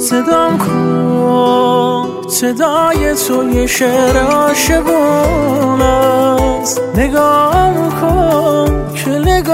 صدام کن، صدای تو یه شعر عاشقون است. نگام کن که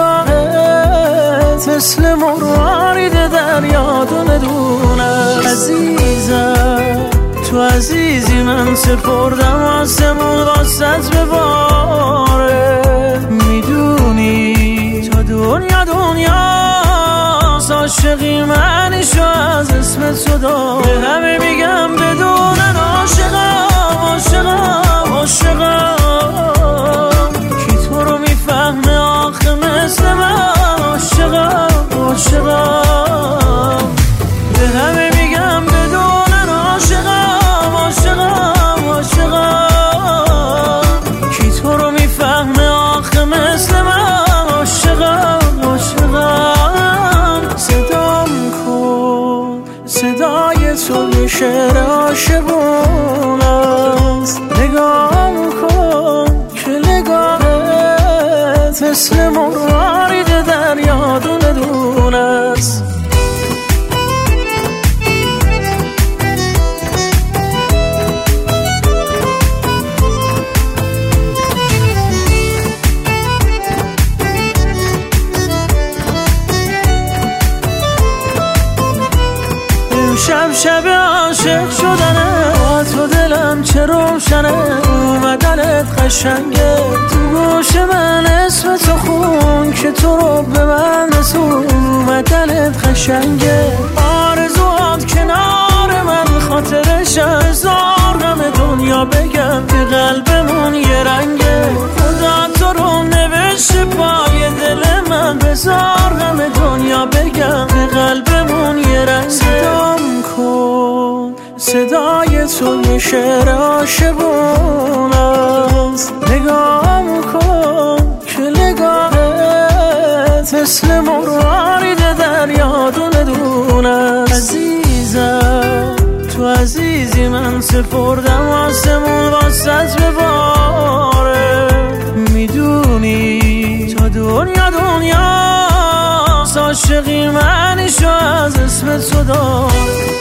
نگاهت مثل مروارید دریا دونه دونه. عزیزم تو عزیزی، من سپردم آسمون واسط بباره. میدونی تا دنیا دنیاست، عاشقی منشو از اسم تو دار. به همه میگم بدونن عاشقم عاشقم عاشقم. کی تو رو میفهمه آخه مثل من؟ عاشقم عاشقم. به همه میگم بدونن عاشقم عاشقم عاشقم. کی تو رو میفهمه آخه مثل من؟ عاشقم عاشقم. صدام کن، صدای تو یه شعر عاشقون است. نگام کن که نگاهت مثل مروارید دریا دونه دونه است. شب شب عاشق شدنه، با تو دلم چه روشنه. اومدنت قشنگه تو گوش من، اسم تو خون که تو رو به من رسون. اومدنت قشنگه، آرزوات کنار من، خاطرش هزار غم دنیا بگم که قلبمون یه رنگه. خدا تو رو نوشته پای دل من، بزار غم دنیا بگم که قلبمون یه رنگه. صدام کن، صدای تو یه شعر عاشقون است. نگام کن که نگاهت مثل مروارید دریا دونه دونه. عزیزم تو عزیزی، من سپردم آسمون واسط بباره. میدونی تا دنیا دنیاست، عاشقی منشو از اسم تو دار.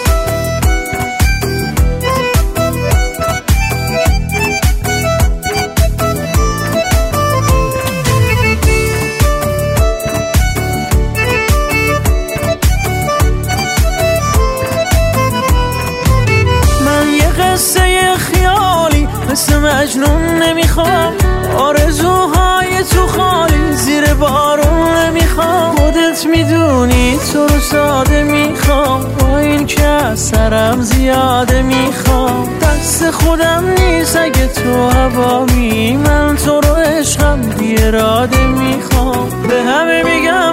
قصه خیالی مثل مجنون نمیخوام، آرزوهای تو خالی زیر بارون نمیخوام. خودت میدونی تو رو ساده میخوام، با این که از سرم زیاده میخوام. دست خودم نیست اگه تو هوامی، من تو رو عشقم بی اراده میخوام. به همه میگم